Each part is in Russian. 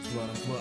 Раз-два.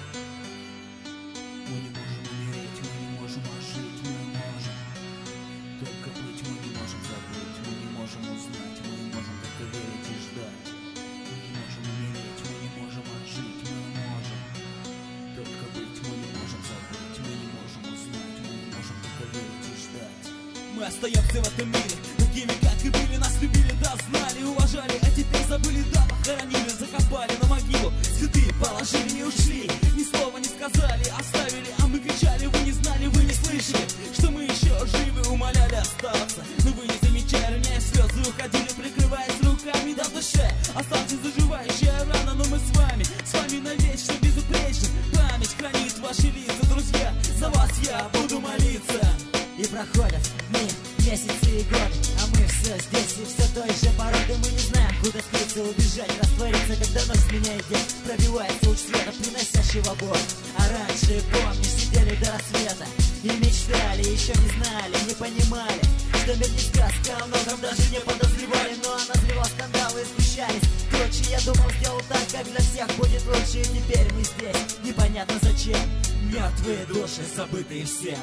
Мы не можем умереть, мы не можем ожить, мы можем только быть, мы не можем забыть, мы не можем узнать, мы не можем только верить и ждать. Мы не можем умереть, мы не можем ожить, мы можем только быть, мы не можем забыть, мы не можем узнать, мы не можем только верить и ждать. Мы остаемся в этом мире, такими как и были, нас любили, да знали, уважали, а теперь забыли, да похоронили, закопали на могилу, цветы положили, не ушли, ни слова не сказали, оставили, а мы кричали, вы не знали, вы не слышали, что мы еще живы, умоляли остаться, но вы не замечали, роняя слезы, уходили, прикрываясь руками, да в душе осталась заживающая рана, но мы с вами навечно, безупречно, память хранит ваши лица, друзья, за вас я буду молиться. И проходят дни, месяцы и годы, а мы все здесь и все той же породы. Мы не знаем, куда скрыться, убежать, раствориться, когда ночь сменяет день. Пробивается луч света, приносящего боль. А раньше, помнишь, сидели до рассвета и мечтали, еще не знали, не понимали, что мир не сказка, о многом даже не подозревали. Но назревал скандалы и сгущались. Короче, я думал, сделал так, как для всех будет лучше. И теперь мы здесь, непонятно зачем. Мертвые души, забытые всем.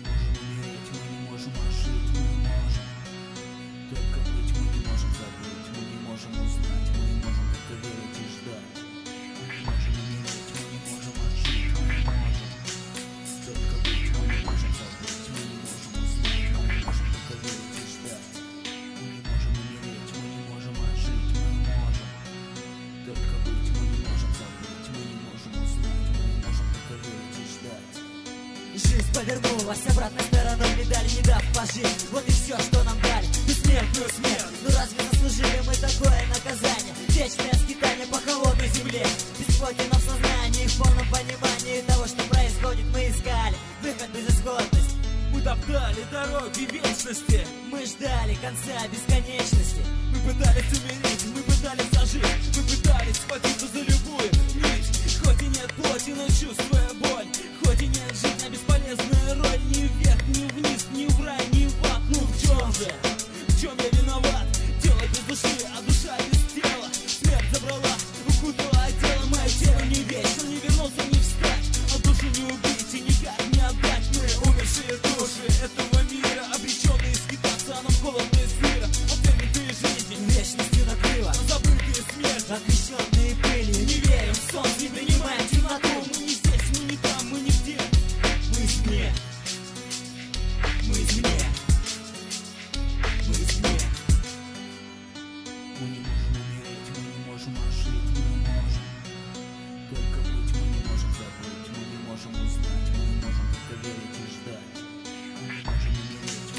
Только быть, мы не можем забыть, мы не можем узнать, мы не можем только верить и ждать. Мы не можем умереть, мы не можем ожить, мы не можем только быть, мы не можем забыть, мы не можем узнать, мы не можем только верить и ждать. Мы не можем умереть, мы не можем ожить, мы можем только быть, мы не можем забыть, мы не можем узнать, мы не можем только верить и ждать. Жизнь повернулась обратной стороной медали, не дав пожить. Вот и все, что нам дали. Бессмертную смерть. Ну разве заслужили мы такое наказание? Вечное скитание по холодной земле. Бесплотно в сознании, в полном понимании того, что происходит, мы искали выход, безысходность. Мы топтали дороги вечности. Мы ждали конца бесконечности. Мы пытались умереть, мы пытались зажить, мы пытались схватиться за любую нить. Хоть и нет плоти, но чувствуя боль, хоть и нет жизни, бесполезная роль. Ни вверх, ни вниз, ни в рай, ни в ад. Ну в чем же? В чем я виноват? Тело без души, а душа без тела. Смерть забрала, укутала тело. Мое тело не вечно, не вернуться, не встать, а душу не убить и никак не отдать. Мы умершие души этого мира, обреченные скитаться, а нам холодно и сыро. Отвергнутые жизни Вечностью накрыло, забытые смерти, отвещенные пылью. не верим в сон, не принимаем темноту. Мы не здесь, мы не там, мы нигде. Мы извне. Мы извне. Мы извне. Мы не можем умереть, мы не можем ожить, мы можем только быть, мы не можем забыть, мы не можем узнать, мы не можем только верить и ждать. Мы не можем умереть,